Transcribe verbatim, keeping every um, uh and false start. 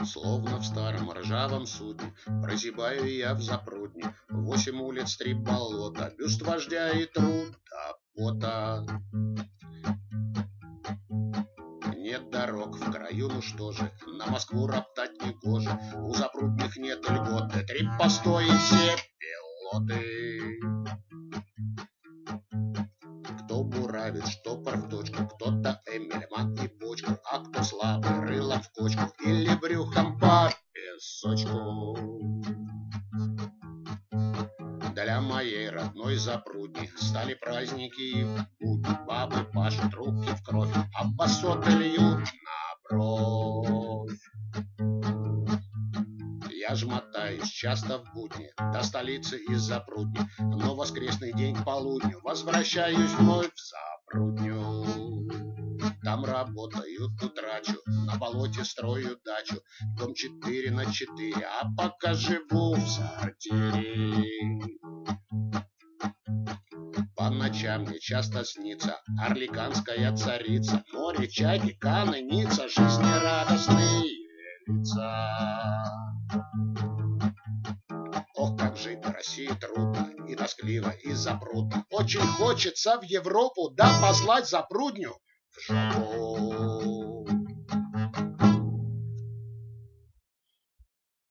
Словно в старом ржавом судне прозябаю я в запрудне. Восемь улиц, три болота, бюст вождя и труд до пота. Нет дорог в краю, ну что же, на Москву роптать не гоже. У запрудных нет льготы, три постои, все пилоты. Кто буравит штопор в точку, кто-то эмельман и бочку, а кто слабый рылом в кочку или брюхом по песочку. Для моей родной запрудни стали праздники и будни. Бабы пашут руки в кровь, а басоты льют на бровь. Я ж мотаюсь часто в будни до столицы из Запрудни, но воскресный день к полудню возвращаюсь вновь в Запрудню. Там работаю, тут трачу, на болоте строю дачу, дом четыре на четыре, а пока живу в сортире. По ночам мне часто снится орликанская царица, море, чайки, каны, ница, жизнерадостные лица. Ох, как жить в России трудно, и тоскливо, и запрудно. Очень хочется в Европу, да послать запрудню в жопу.